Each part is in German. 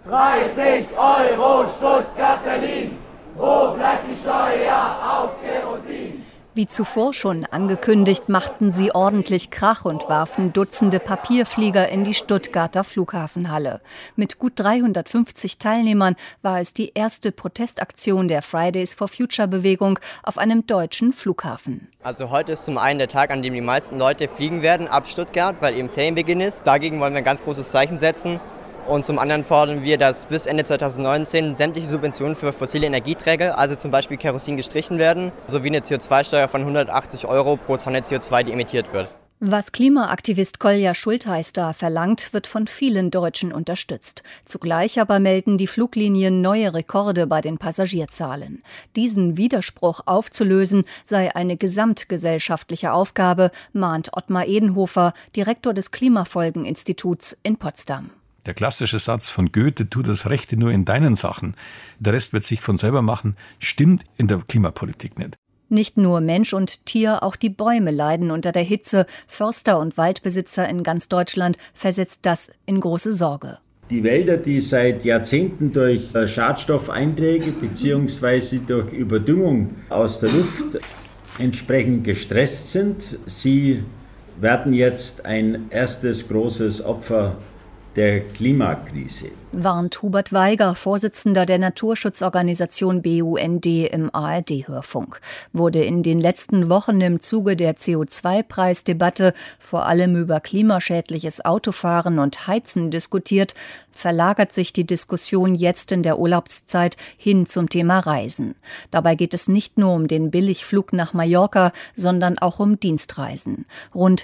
30 € Stuttgart-Berlin. Wo bleibt die Steuer auf Kerosin? Wie zuvor schon angekündigt, machten sie ordentlich Krach und warfen Dutzende Papierflieger in die Stuttgarter Flughafenhalle. Mit gut 350 Teilnehmern war es die erste Protestaktion der Fridays for Future-Bewegung auf einem deutschen Flughafen. Also heute ist zum einen der Tag, an dem die meisten Leute fliegen werden ab Stuttgart, weil eben Ferienbeginn ist. Dagegen wollen wir ein ganz großes Zeichen setzen. Und zum anderen fordern wir, dass bis Ende 2019 sämtliche Subventionen für fossile Energieträger, also zum Beispiel Kerosin, gestrichen werden, sowie eine CO2-Steuer von 180 € pro Tonne CO2, die emittiert wird. Was Klimaaktivist Kolja Schultheister verlangt, wird von vielen Deutschen unterstützt. Zugleich aber melden die Fluglinien neue Rekorde bei den Passagierzahlen. Diesen Widerspruch aufzulösen sei eine gesamtgesellschaftliche Aufgabe, mahnt Ottmar Edenhofer, Direktor des Klimafolgeninstituts in Potsdam. Der klassische Satz von Goethe, tu das Rechte nur in deinen Sachen, der Rest wird sich von selber machen, stimmt in der Klimapolitik nicht. Nicht nur Mensch und Tier, auch die Bäume leiden unter der Hitze. Förster und Waldbesitzer in ganz Deutschland versetzt das in große Sorge. Die Wälder, die seit Jahrzehnten durch Schadstoffeinträge bzw. durch Überdüngung aus der Luft entsprechend gestresst sind, sie werden jetzt ein erstes großes Opfer der Klimakrise. Warnt Hubert Weiger, Vorsitzender der Naturschutzorganisation BUND im ARD-Hörfunk. Wurde in den letzten Wochen im Zuge der CO2-Preisdebatte vor allem über klimaschädliches Autofahren und Heizen diskutiert, verlagert sich die Diskussion jetzt in der Urlaubszeit hin zum Thema Reisen. Dabei geht es nicht nur um den Billigflug nach Mallorca, sondern auch um Dienstreisen. Rund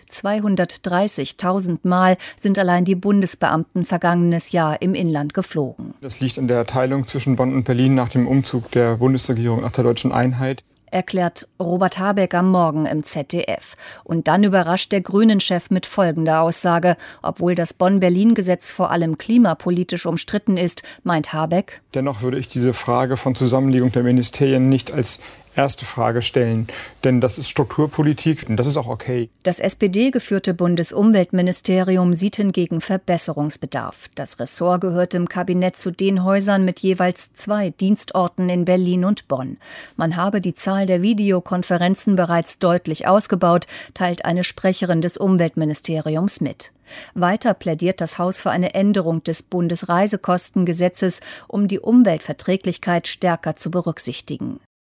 230.000 Mal sind allein die Bundesbeamten vergangenes Jahr im Inland geflogen. Das liegt an der Teilung zwischen Bonn und Berlin nach dem Umzug der Bundesregierung nach der deutschen Einheit, erklärt Robert Habeck am Morgen im ZDF. Und dann überrascht der Grünen-Chef mit folgender Aussage. Obwohl das Bonn-Berlin-Gesetz vor allem klimapolitisch umstritten ist, meint Habeck: Dennoch würde ich diese Frage von Zusammenlegung der Ministerien nicht als erste Frage stellen, denn das ist Strukturpolitik und das ist auch okay. Das SPD-geführte Bundesumweltministerium sieht hingegen Verbesserungsbedarf. Das Ressort gehört im Kabinett zu den Häusern mit jeweils 2 Dienstorten in Berlin und Bonn. Man habe die Zahl der Videokonferenzen bereits deutlich ausgebaut, teilt eine Sprecherin des Umweltministeriums mit. Weiter plädiert das Haus für eine Änderung des Bundesreisekostengesetzes, um die Umweltverträglichkeit stärker zu berücksichtigen.